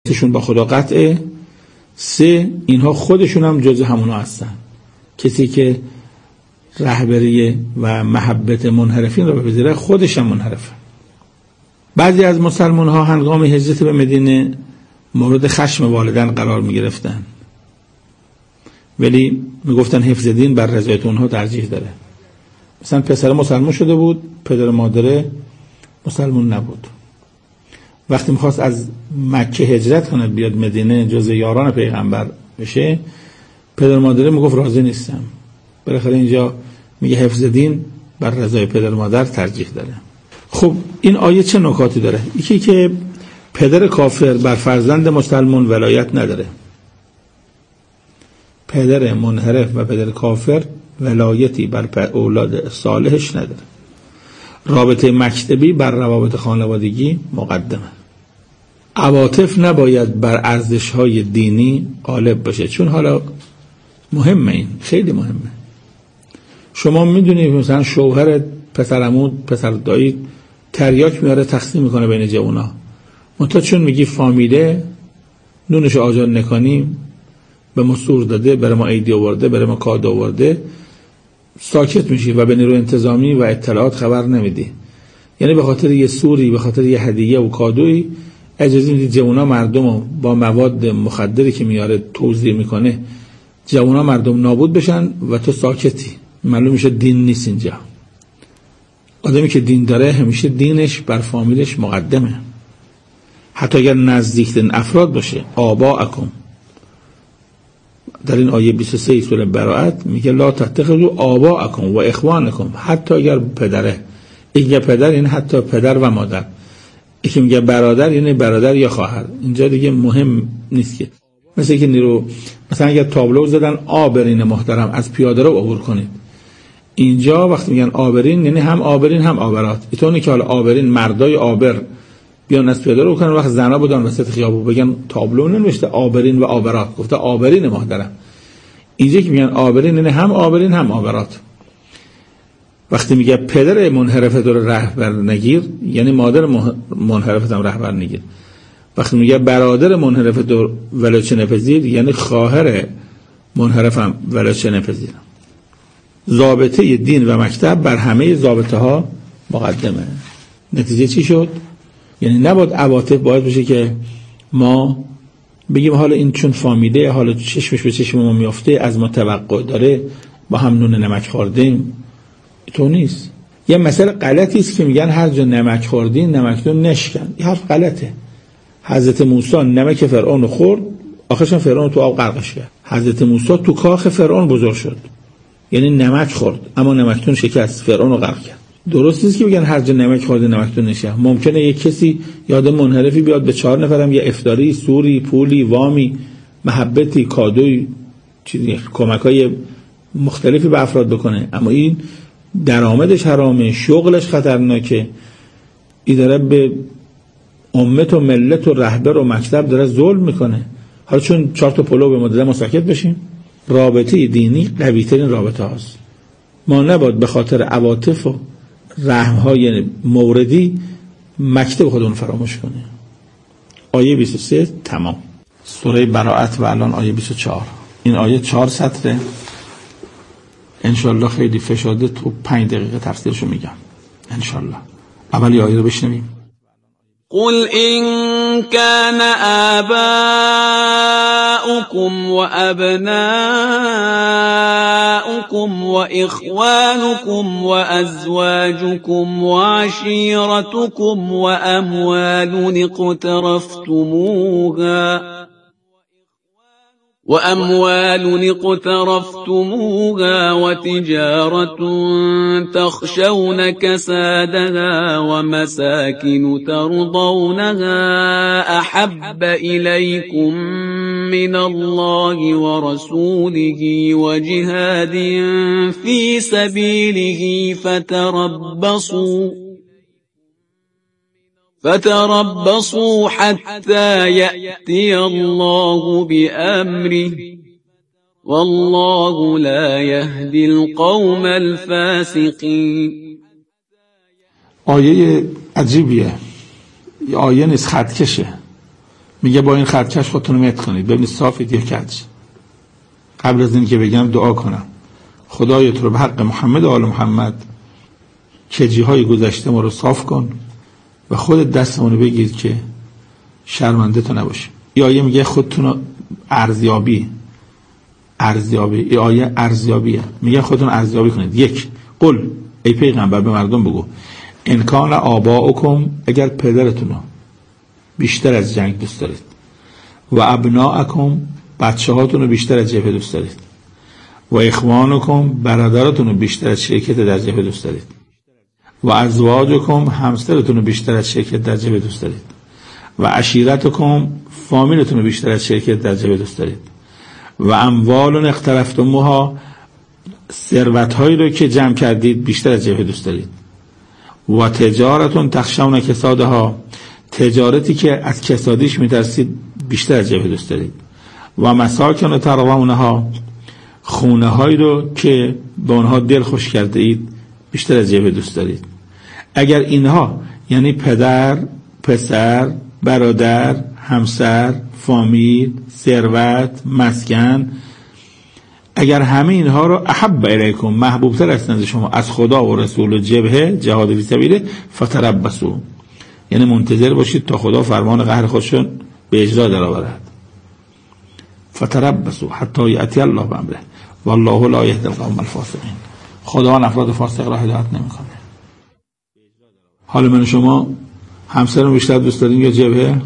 تشون با خدا قطعه. 3 اینها خودشون هم جز همونا هستن. کسی که رهبری و محبت منحرفین را بپذیره خودش هم منحرفه. بعضی از مسلمان ها هنگام هجرت به مدینه مورد خشم والدین قرار می گرفتن، ولی می گفتن حفظ دین بر رضایت اونها ترجیح داره. مثلا پسر مسلمان شده بود، پدر مادر مسلمان نبود. وقتی میخواست از مکه هجرت کنه بیاد مدینه جز یاران پیغمبر بشه، پدر مادر میگفت راضی نیستم. بالاخره اینجا میگه حفظ دین بر رضای پدر مادر ترجیح داره. خب این آیه چه نکاتی داره؟ یکی که پدر کافر بر فرزند مسلمان ولایت نداره. پدر منحرف و پدر کافر ولایتی بر اولاد صالحش نداره. رابطه مکتبی بر روابط خانوادگی مقدمه. عواطف نباید بر ارزش‌های دینی غالب باشه، چون حالا مهمه، این خیلی مهمه. شما میدونید مثلا شوهر پسر عمود پسر دایی تریاک میاره تقسیم میکنه بین جوونا، منتها چون میگی فامیله نونش آجان نکنیم، به ما سور داده، برای ما عیدی آورده، برای ما کادو آورده، ساکت میشی و به نیروی انتظامی و اطلاعات خبر نمیدی. یعنی به خاطر یه سوری، به خاطر یه هدیه و کادویی اجازه میدی جوونا مردمو با مواد مخدری که میاره توزیع میکنه جوونا مردم نابود بشن و تو ساکتی. معلوم میشه دین نیست اینجا. آدمی که دین داره همیشه دینش بر فامیلش مقدمه، حتی اگر نزدیکترین افراد باشه. آباءکم، در این آیه 23 سوره براءت میگه لا تتخذوا آباءکم و اخوانکم، حتی اگر پدره. این پدر این حتی پدر و مادر. یکی میگه برادر یعنی برادر یا خواهر. اینجا دیگه مهم نیست که مثل که نیرو مثلا اگر تابلو زدن آبرین محترم از پیاده رو عبور کنید، اینجا وقتی میگن آبرین یعنی هم آبرین هم آبرات. اینطوری که حالا آبرین مردای آبر بیان از پیاده رو کنن، وقت زنا بودن وسط خیابون بگن تابلو ننوشته آبرین و آبرات، گفته آبرین محترم. اینجا که میگن آبرین یعنی هم آبرین هم آبرات. وقتی میگه پدر منحرفت رو رهبر نگیر یعنی مادر منحرفت هم رهبر نگیر. وقتی میگه برادر منحرفت رو ولایت نپذیر یعنی خواهر منحرفم ولایت نپذیر. ضابطه دین و مکتب بر همه ضابطه ها مقدمه. نتیجه چی شد؟ یعنی نباید عواطف باید بشه که ما بگیم حالا این چون فامیله، حالا چشمش به چشم ما میافته، از ما توقع داره، با هم نون نمک خوردیم. تو نیست. یه مسئله غلطی است که میگن هر جا نمک خوردین نمکتون نشکن. این حرف غلطه. حضرت موسی نمک فرعون خورد، آخرش فرعون تو آب غرقش کرد. حضرت موسی تو کاخ فرعون بزرگ شد، یعنی نمک خورد اما نمکتون شکست، فرعون رو غرق کرد. درست نیست که بگن هر جا نمک خورده نمکتون نشه. ممکنه یک کسی یاد منحرفی بیاد به 4 نفرم یه افطاری، سوری، پولی، وامی، محبتی، کادوی، چیزی کمکای مختلفی به افراد بکنه، اما این درآمدش حرامه، شغلش خطرناکه. این داره به امت و ملت و رهبر و مکتب داره ظلم میکنه. حالا چون 4 تا پلو به ما داده ما ساکت بشیم؟ رابطه دینی قوی ترین رابطه هاست. ما نباید به خاطر عواطف و رحمهای موردی مکتب خودمون فراموش کنیم. آیه 23 تمام. سوره براءت و الان آیه 24. این آیه 4 سطره. انشالله خیلی فشاده تو 5 دقیقه تفسیرشو میگم انشالله. اولی آیه رو بشنویم. قل إن كان آباؤكم وأبناؤكم وإخوانكم وأزواجكم وعشيرتكم وأموال اقترفتموها وتجارة تخشون كسادها ومساكن ترضونها أحب إليكم من الله ورسوله وجهاد في سبيله فتربصوا حتى يأتي الله بأمره والله لا يهدي القوم الفاسقين. آیه عجیبیه. آیه نیست، خطکشه. میگه با این خرچش خودتون رو مت کنید، ببینید صافید یا کج. قبل از این که بگم دعا کنم، خدای تو رو به حق محمد و آل محمد کجی‌های گذشته ما رو صاف کن و خودت دستمون رو بگیر که شرمنده تو نباشیم. این آیه میگه خودتون رو ارزیابی، این آیه ارزیابیه، میگه خودتون ارزیابی کنید. یک، قل ای پیغمبر به مردم بگو ان کان آباؤکم، اگر پدرتون رو بیشتر از جنگ دوست دارید، و ابناءکم، بچه هاتون رو بیشتر از جبهه دوست دارید، و اخوانکم، برادراتون رو بیشتر از شرکت در جبهه دوست دارید، و ازواجکم، همسرتون رو بیشتر از شرکت در جبهه دوست دارید، و عشیرتکم، فامیلتون رو بیشتر از شرکت در جبهه دوست دارید، و اموال اقترفتموها، ثروت‌هایی رو که جمع کردید بیشتر از جبهه دوست دارید، و تجارتون تخشون کسادها، تجارتی که از کسادیش میترسید بیشتر از جبهه دوست دارید، و مساکن ترضونها، خونه هایی رو که به اونها دل خوش کرده اید بیشتر از جبهه دوست دارید. اگر اینها یعنی پدر، پسر، برادر، همسر، فامیل، ثروت، مسکن، اگر همه اینها رو احب الیکم، محبوب تر هستند شما از خدا و رسول و جبهه، جهاد فی سبیله، فتربصوا، یعنی منتظر باشید تا خدا فرمان قهر خودشون به اجرا درآورد. فتربصوا حتی یأتی الله بامره والله لا یهدی القوم الفاسقین. خدا افراد فاسق را هدایت نمیکنه. حالا من شما همسر رو بیشتر دوست دارین یا جبهه؟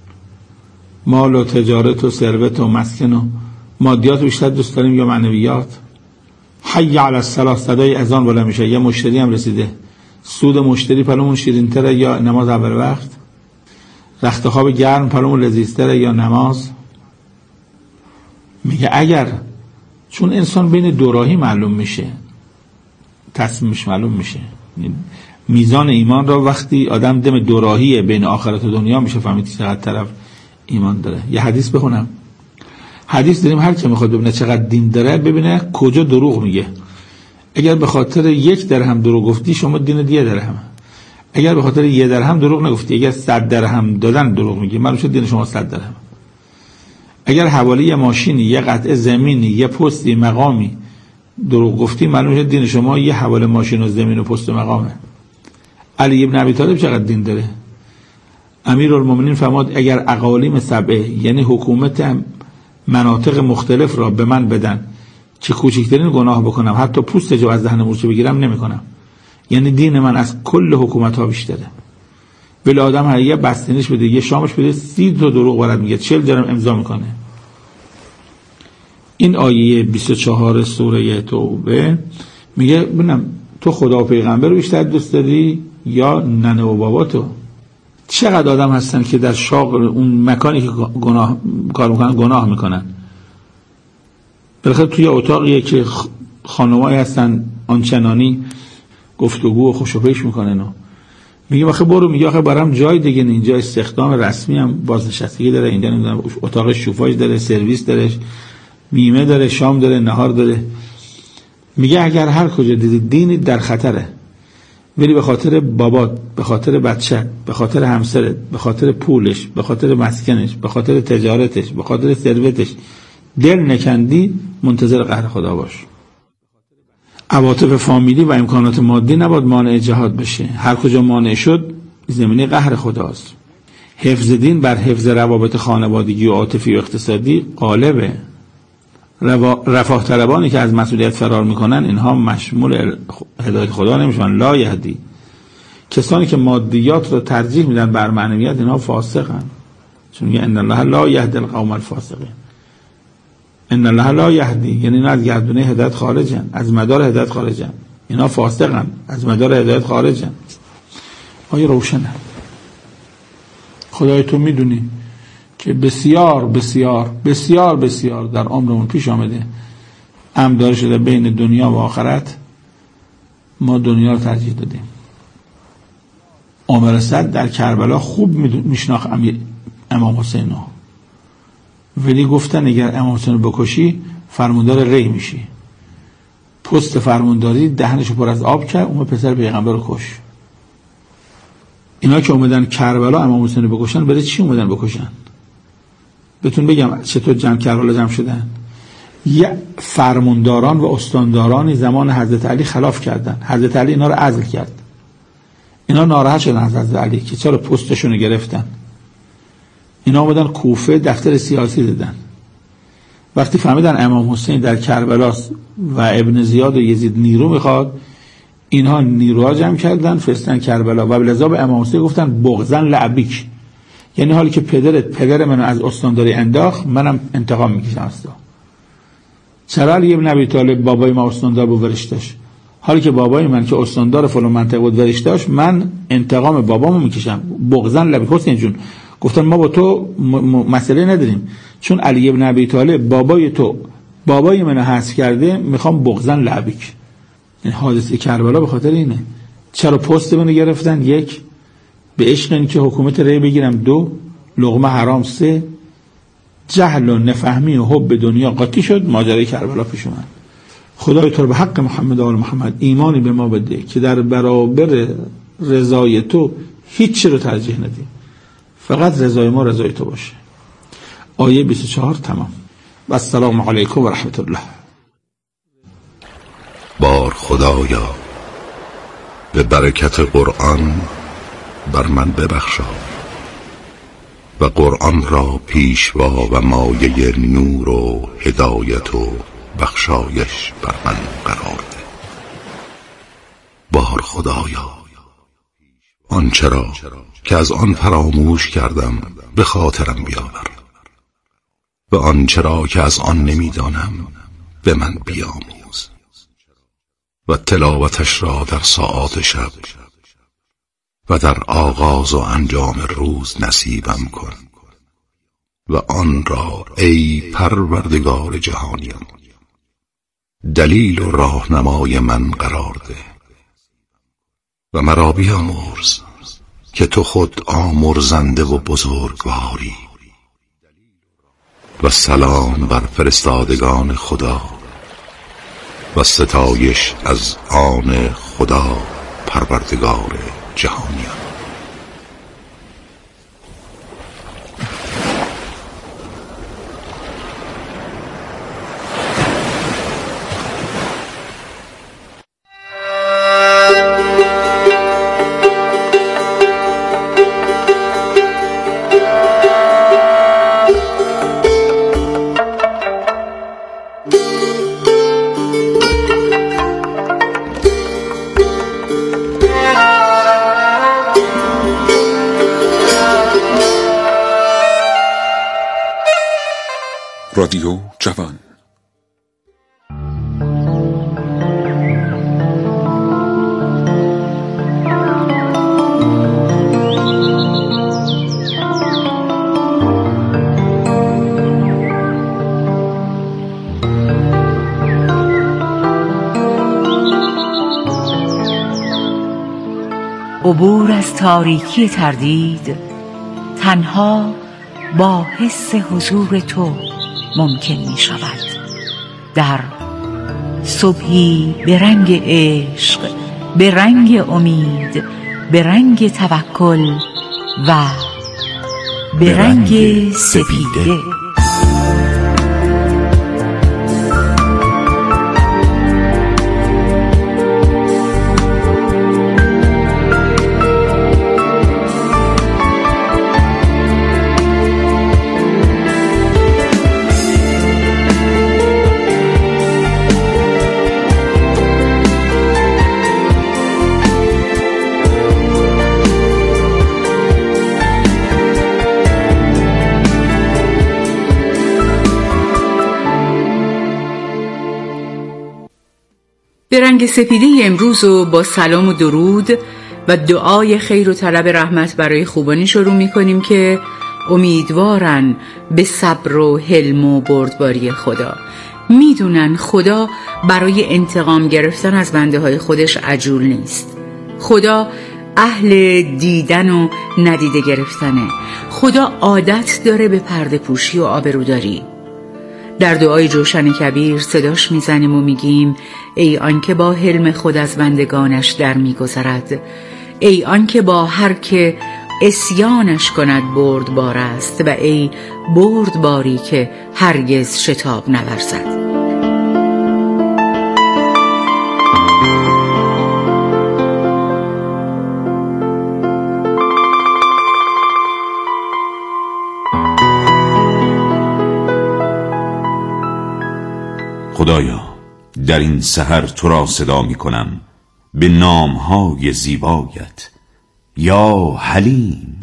مال و تجارت و ثروت و مسکن و مادیات بیشتر دوست داریم یا معنویات؟ حی علی الصلاة، صدای اذان بالا میشه، یه مشتری هم رسیده، سود مشتری پلومون شیرین‌تره یا نماز اول وقت؟ رخت خواب گرم پلومون لذیذتره یا نماز؟ میگه اگر، چون انسان بین دوراهی معلوم میشه، تصمیمش معلوم میشه، میزان ایمان را وقتی آدم دم دوراهی بین آخرت و دنیا میشه فهمید چقدر طرف ایمان داره. یه حدیث بخونم. حدیث داریم هر که میخواد ببینه چقدر دین داره ببینه کجا دروغ میگه. اگر به خاطر 1 درهم دروغ گفتی شما دین 1 درهم. اگر به خاطر 1 درهم دروغ نگفتی، اگر 100 درهم دادن دروغ میگی، معلوم شد دین شما 100 درهم. اگر حواله یه ماشینی، یه قطعه زمینی، یه پستی، مقامی دروغ گفتی، معلوم شد دین شما یه حواله ماشین و زمین و پست و مقامه. علی ابن ابی طالب چقدر دین داره؟ امیرالمومنین فرمود اگر اقالیم 7 یعنی حکومت مناطق مختلف را به من بدن که کوچکترین گناه بکنم حتی پوست جو از دهن مورچه بگیرم نمیکنم، یعنی دین من از کل حکومت ها بیشتره. ولی آدم هر یه بستنیش بده، یه شامش بده، 30 تا دروغ برات میگه، 40 درم امضا میکنه. این آیه 24 سوره توبه میگه ببینم تو خدا و پیغمبر رو بیشتر دوست داری یا ننه و بابا تو؟ چقدر آدم هستن که در شاغل اون مکانی که گناه کار میکنن گناه میکنن. بالاخره توی اتاقیه که خانمایی هستن آنچنانی گفتگو و خوشوپیش میکنن و میگه آخه برو، میگه آخه برام جای دیگه نه، اینجا استخدام رسمی هم بازنشستگی داره، اینجا نمیدونم اتاق شوفاژ داره، سرویس داره، بیمه داره، شام داره، نهار داره. میگه اگر هر کجا دیدی دینی در خطره، ولی به خاطر بابات، به خاطر بچه، به خاطر همسرت، به خاطر پولش، به خاطر مسکنش، به خاطر تجارتش، به خاطر ثروتش دل نکندی، منتظر قهر خدا باش. عواطف فامیلی و امکانات مادی نباید مانع جهاد بشه. هر کجا مانع شد زمینه قهر خداست. حفظ دین بر حفظ روابط خانوادگی و عاطفی و اقتصادی غالبه. رفاه طلبانی که از مسئولیت فرار میکنن اینها مشمول هدایت خدا نمیشن. لا یهدی، کسانی که مادیات رو ترجیح میدن بر معنویات اینها فاسقن، چون میگه ان الله لا یهدی القوم الفاسقین. ان الله لا یهدی یعنی اینا از گردونه هدایت خارجن، از مدار هدایت خارجن، اینا فاسقن، از مدار هدایت خارجن. آیه روشنه. خدای تو میدونی که بسیار بسیار بسیار بسیار در عمرمون پیش آمده امر داره شده بین دنیا و آخرت، ما دنیا رو ترجیح دادیم. عمر صد در کربلا خوب میشناخت امام حسین رو، ولی گفتن اگر امام حسین رو بکشی فرماندار ری میشی. پست فرمانداری دهنشو پر از آب کرد، اون پسر پیغمبر رو کش. اینا که اومدن کربلا امام حسین رو بکشن، برای چی اومدن بکشن؟ بهتون بگم چطور جمع کربلا جمع شدن. یه فرمانداران و استاندارانی زمان حضرت علی خلاف کردن، حضرت علی اینا رو عزل کرد. اینا ناراحت شدن از حضرت علی که چرا پستشون رو گرفتن. اینا آمدن کوفه دفتر سیاسی دادن. وقتی فهمیدن امام حسین در کربلاست و ابن زیاد و یزید نیرو میخواد، اینها نیروها جمع کردن فرستن کربلا و لذا به امام حسین گفتن بغضن لعبیک، یعنی حالی که پدر منو از استانداری انداخت، منم انتقام میکشم از تو. چرا علی ابن ابی طالب بابای ما استاندار بود ورش داشت، حالی که بابای من که استاندار فلان منطقه بود ورش داشت، من انتقام بابامو میکشم. بغضن لعبیک. حسین جون گفتن ما با تو مسئله نداریم، چون علی ابن ابی طالب بابای تو بابای منو حذف کرده، میخوام بغضن لعبیک. این حادثه کربلا به خاطر اینه. چرا پست منو گرفتن؟ 1 به عشق این که حکومت ری بگیرم، 2 لقمه حرام، 3 جهل و نفهمی و حب دنیا قاطی شد، ماجرای کربلا پیش اومد. خدای تو رو به حق محمد و آل محمد ایمانی به ما بده که در برابر رضای تو هیچ چی رو ترجیح ندیم، فقط رضای ما رضای تو باشه. آیه 24 تمام. و السلام علیکم و رحمت الله. بار خدایا به برکت قرآن بر من ببخشا و قرآن را پیشوا و مایه نور و هدایت و بخشایش بر من قرار ده. بار خدایا آنچه را که از آن فراموش کردم به خاطرم بیاور و آنچه را که از آن نمیدانم به من بیاموز و تلاوتش را در ساعات شب و در آغاز و انجام روز نصیبم کن و آن را ای پروردگار جهانیان دلیل و راهنمای من قرار ده و مرا بیامرز که تو خود آمرزنده و بزرگواری. و سلام بر فرستادگان خدا و ستایش از آن خدا پروردگار جهانیان. رادیو جوان. عبور از تاریکی تردید تنها با حس حضور تو ممکن می شود. در صبحی به رنگ عشق، به رنگ امید، به رنگ توکل و به رنگ سپیده. به رنگ سپیده امروز و با سلام و درود و دعای خیر و طلب رحمت برای خوبانی شروع می کنیم که امیدوارن به صبر و حلم و بردباری خدا. میدونن خدا برای انتقام گرفتن از بنده های خودش عجول نیست. خدا اهل دیدن و ندیده گرفتنه. خدا عادت داره به پرده پوشی و آبروداری. در دعای جوشن کبیر صداش میزنیم و میگیم ای آن که با حلم خود از بندگانش در میگذرد، ای آن که با هر که عصیانش کند بردبار است و ای بردباری که هرگز شتاب نورزد. خدایا در این سحر تو را صدا می کنم به نامهای زیبایت. یا حلیم،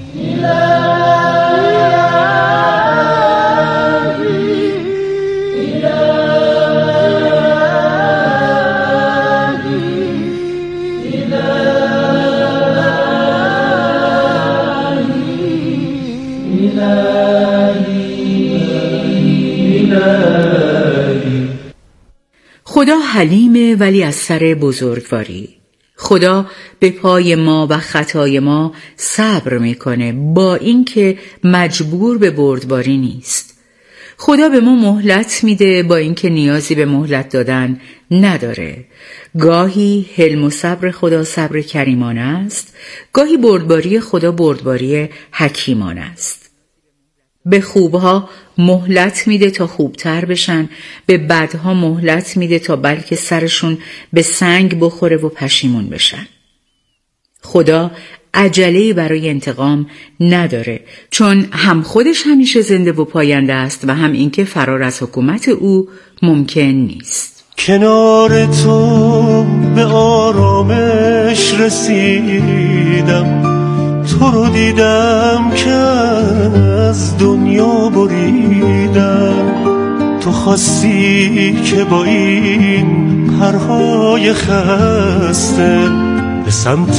خدا حلیمه ولی از سر بزرگواری. خدا به پای ما و خطای ما صبر میکنه با اینکه مجبور به بردباری نیست. خدا به ما مهلت میده با اینکه نیازی به مهلت دادن نداره. گاهی حلم و صبر خدا صبر کریمانه است، گاهی بردباری خدا بردباری حکیمانه است. به خوبها مهلت میده تا خوبتر بشن، به بدها مهلت میده تا بلکه سرشون به سنگ بخوره و پشیمون بشن. خدا عجله‌ای برای انتقام نداره، چون هم خودش همیشه زنده و پاینده است و هم اینکه فرار از حکومت او ممکن نیست. کنار تو به آرامش رسیدم، تو رو دیدم که از دنیا بریدم. تو خواستی که با این پرهای خسته به سمت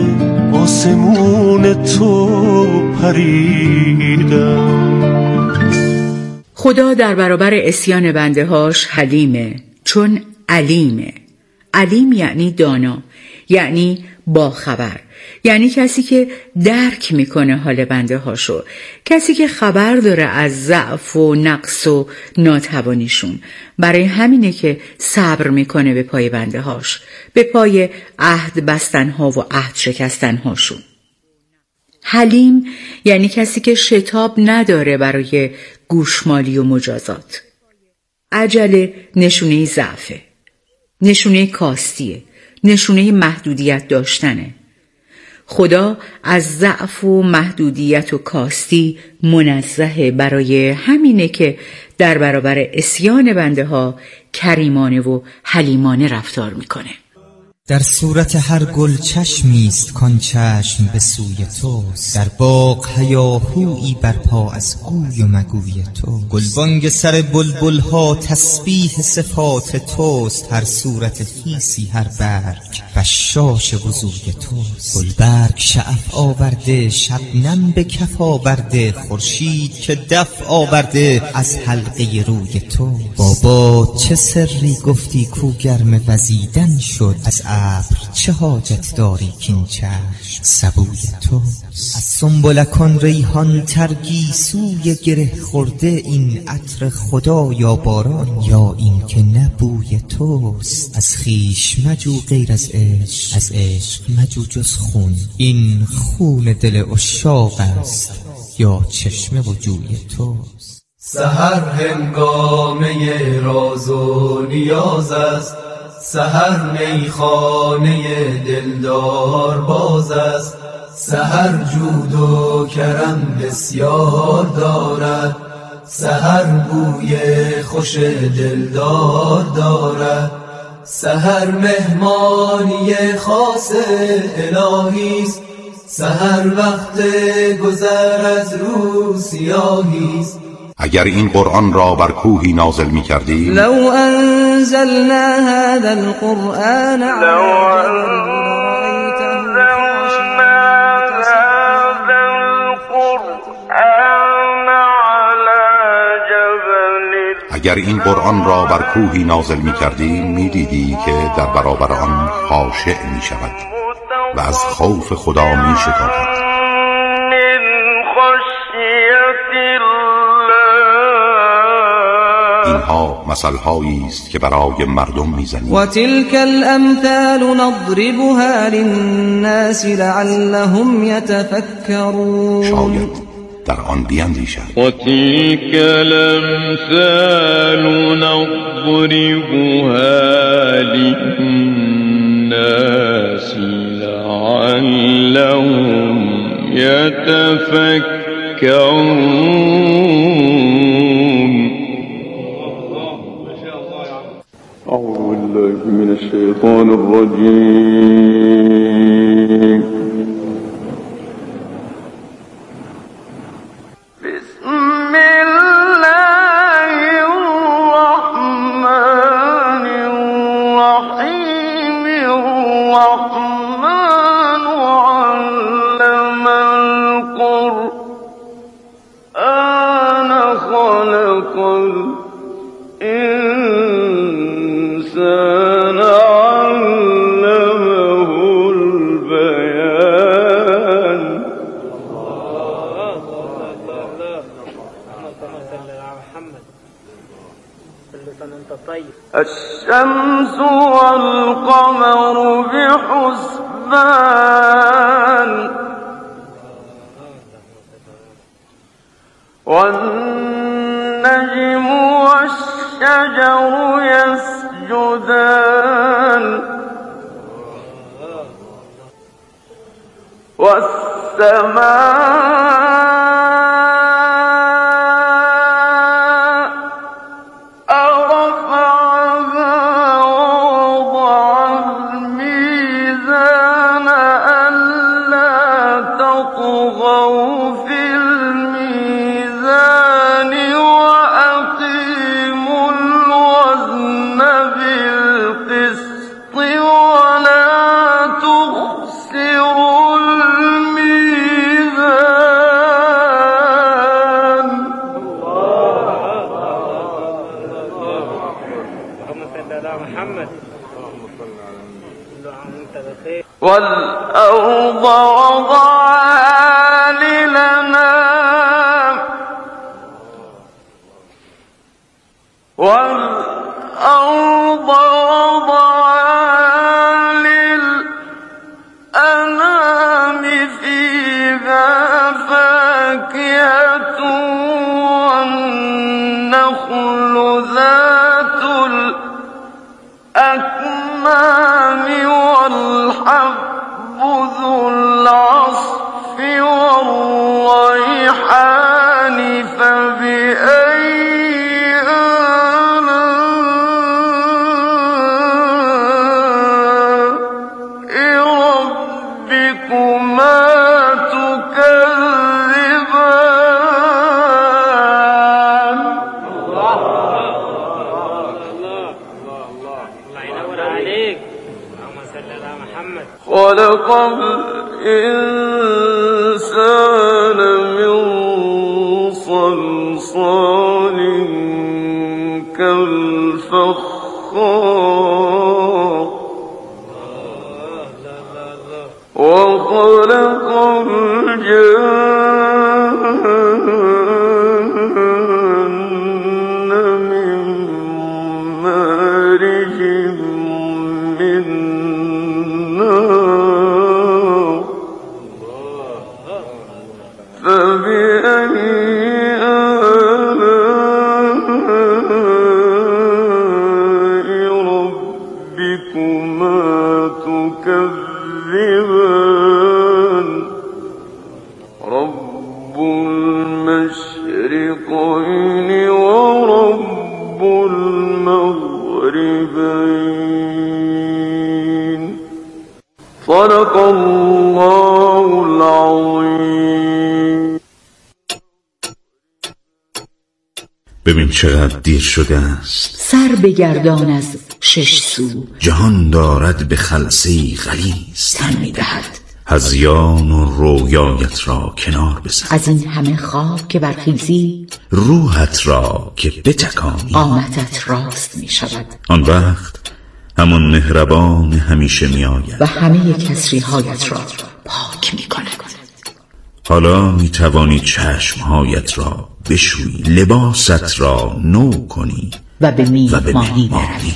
آسمون تو پریدم. خدا در برابر عصیان بنده هاش حلیمه، چون علیمه. علیم یعنی دانا، یعنی باخبر، یعنی کسی که درک میکنه حال بنده هاشو، کسی که خبر داره از ضعف و نقص و ناتوانیشون. برای همینه که صبر میکنه به پای بنده هاش، به پای عهد بستن ها و عهد شکستن هاشون. حلیم یعنی کسی که شتاب نداره برای گوشمالی و مجازات. عجله نشونه ضعفه، نشونه کاستیه، نشونه محدودیت داشتنه. خدا از ضعف و محدودیت و کاستی منزهه، برای همینه که در برابر عصیان بنده ها کریمانه و حلیمانه رفتار میکنه. در صورت هر گل چشمیست کان چشم به سوی توست، در باغ هیاهویی برپا از گوی و مگوی تو. گلبانگ سر بلبل ها تسبیح صفات توست، هر صورت خیسی هر برگ بشاش وضوی توست. گلبرگ شعف آورده شبنم به کف آورده، خورشید که دف آورده از حلقه روی تو. بابا چه سری گفتی کو گرم وزیدن شد، از ابر چه حاجت داری کین چشم سبوی تو. از سنبلکان ریحان ترگی سوی گره خورده، این عطر خدا یا باران یا این که نبوی توست. از خیش مجو غیر از عشق، از عشق مجو جز خون، این خون دل عشاق است یا چشمه و جوی توست. سحر هنگامه راز و نیاز است، سحر میخانه دلدار باز است. سحر جود و کرم بسیار دارد، سحر بوی خوش دلدار دارد. سحر مهمانی خاص الهی است، سحر وقت گذر از رو سیاهی است. اگر این قرآن را بر کوهی نازل می کردیم، لو انزلنا هذا القرآن اگر این قرآن را بر کوهی نازل می کردیم می دیدی که در برابر آن خاشع می شود و از خوف خدا می شتابد. اینها مثل‌هایی است که برای مردم میزنیم. و تلك الامثال نضربها للناس لعلهم يتفكرون. شاید در آن بیندیشند. و تلك الامثال نضربها للناس لعلهم يتفكرون. أعوذ بالله من الشيطان الرجيم. بسم الله الرحمن الرحيم. الرحمن علم القرآن خلق الإنسان علمه البيان. الشمس والقمر بحسبان والنجم والشجر يسجدان والسماء رفعها ووضع الميزان ألا تطغوا في الميزان وأقيموا الوزن بالقسط ولا تخسروا الميزان. والأرض وضعها للأنام والأرض وضعها للأنام فيها فاكهة والنخل ذات الأكمام والحب ذو العصف والريحان فبأي آلاء ربكما تكذبان. خلق الإنسان من صلصال كالفخار وخلق الجن من مارج من نار فبأي آلاء ربكما تكذبان. رب المشرقين ورب المغربين. صدق الله العظيم. ببین چقدر دیر شده است. سر بگردان از شش سو. جهان دارد به خلسه‌ای غلیظ تن می‌دهد. هذیان و رویایت را کنار بزن. از این همه خواب که برخیزی، روحت را که بتکانی، قامتت راست می شود. آن وقت همان مهربان همیشه می آید و همه کسریهایت را پاک می کند. حالا می توانی چشمهایت را بشویی، لباست را نو کنی و به میهمانی بروی.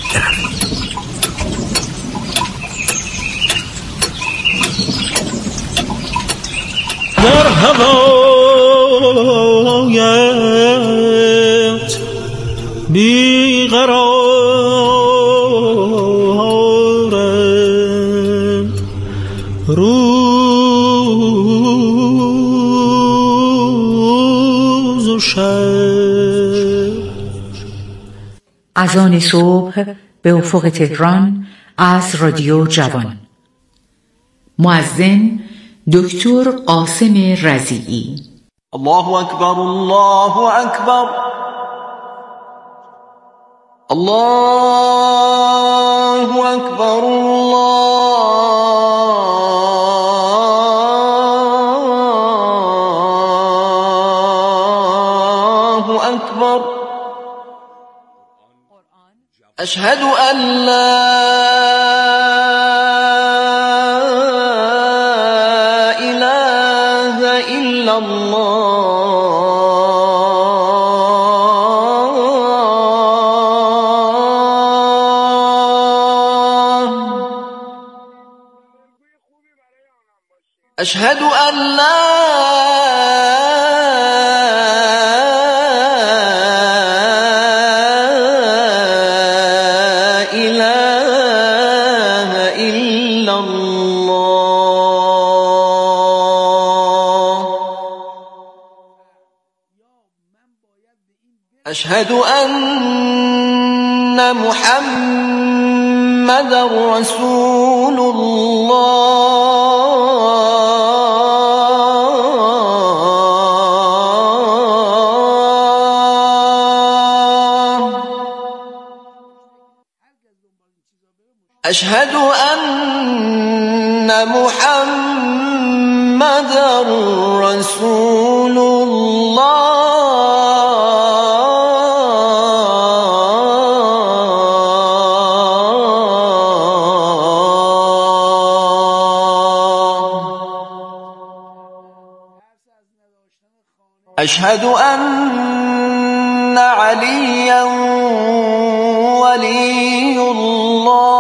در هوایت بیقرارم، روز و شب. اذان صبح به افق تهران از رادیو جوان. مؤذن دکتر قاسم رضیعی. الله اکبر، الله اکبر، الله اکبر، الله اکبر. اشهد ان لا اله الا الله. اشهد ان لا اله الا الله. اشهد ان محمدا رسول الله. أشهد أن محمدا رسول الله. أشهد أن عليا ولي الله.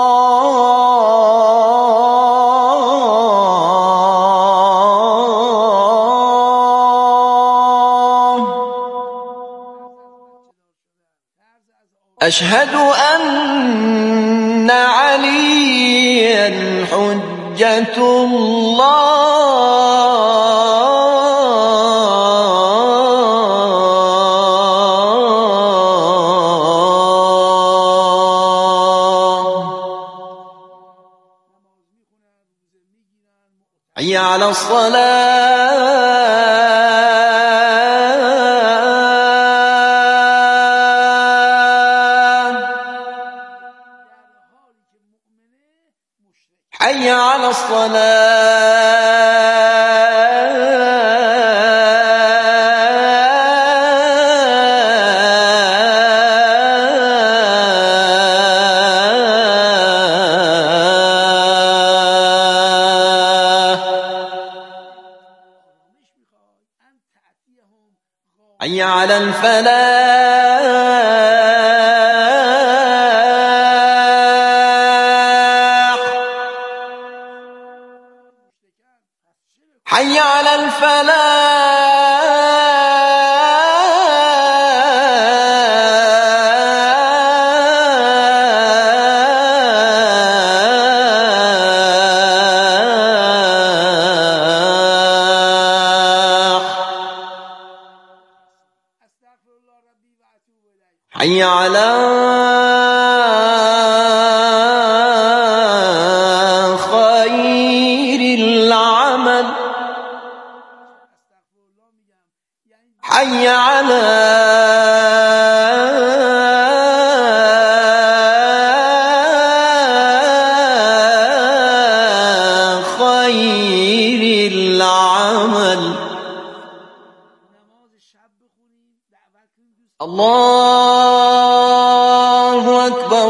أشهد أن عليا حجة الله. حي على الصلاة. حي على الصلاة. حي على الفلاح. حي على الفلاح. حي على خير العمل. حي على خير العمل. الله أكبر،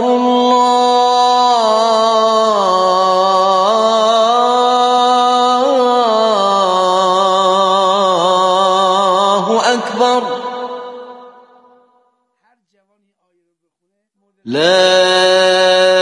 الله أكبر. لا